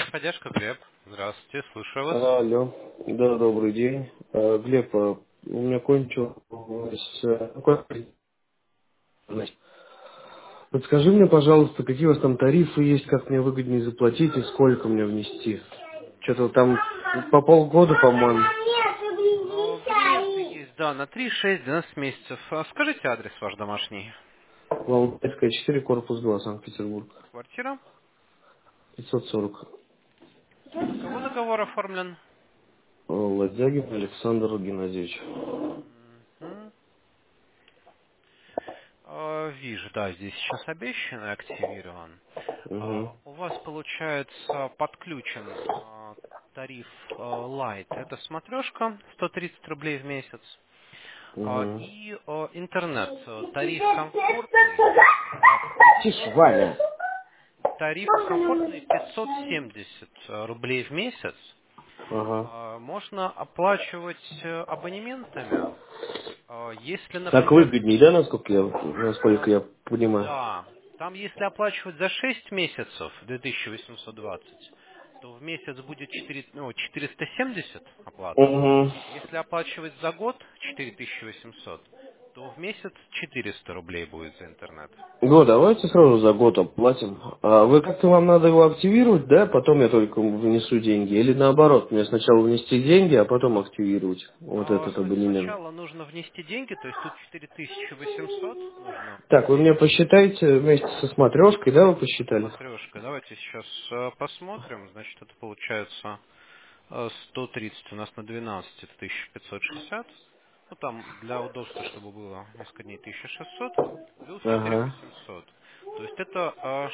Техподдержка, Глеб. Здравствуйте, слушаю вас. Алло, да, добрый день. Глеб, у меня кончилось... Подскажи мне, пожалуйста, какие у вас там тарифы есть, как мне выгоднее заплатить и сколько мне внести? Что-то там по полгода, по-моему. Билеты есть, да, на 3, 6, 12 месяцев. Скажите адрес ваш домашний. Валдайская, 4, корпус 2, Санкт-Петербург. Квартира. 540. На кого договор оформлен? Ладягин Александр Геннадьевич. Мгм. Вижу, да, здесь сейчас обещан и активирован. Угу. У вас, получается, подключен тариф Light. Это смотрешка, 130 рублей в месяц. Угу. И интернет. Тариф комфортный. Тише, Ваня. Тариф комфортный 570 рублей в месяц. Ага. Можно оплачивать абонементами. Если, Так например, выгоднее, да, насколько я понимаю? да, там если оплачивать за 6 месяцев 2820, то в месяц будет 470 оплата. Угу. Если оплачивать за год 4800, то в месяц 400 рублей будет за интернет. Давайте сразу за год оплатим. А вы как-то вам надо его активировать, да? Потом я только внесу деньги. Или наоборот, мне сначала внести деньги, а потом активировать вот этот абонемент. Сначала нужно внести деньги, то есть тут 4800 нужно Так, вы мне внести. посчитайте вместе со смотрешкой, да, вы посчитали? Смотрешка, давайте сейчас посмотрим. Значит, это получается 130 у нас на 12, это 1560. Ну, там для удобства, чтобы было несколько дней 1600, плюс Ага. 4800. То есть это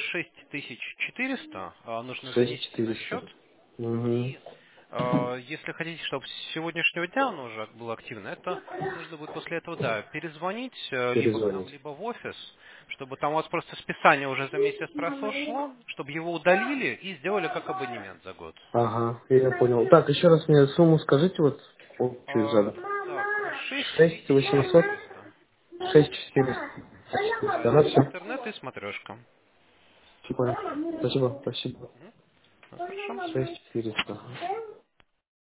6400 нужно Шесть занести на четыреста. счет. Угу. И если хотите, чтобы с сегодняшнего дня оно уже было активно, это нужно будет после этого, да, перезвонить либо к нам, Перезвонить. либо в офис, чтобы там у вас просто списание уже за месяц прошло, чтобы его удалили и сделали как абонемент за год. Ага, я понял. Так, еще раз мне сумму скажите, вот общую за год. Так, 6800. 6400. 6400. Да, Ага, все. интернет и смотрешка. Спасибо. Спасибо. Спасибо. Хорошо. 6400.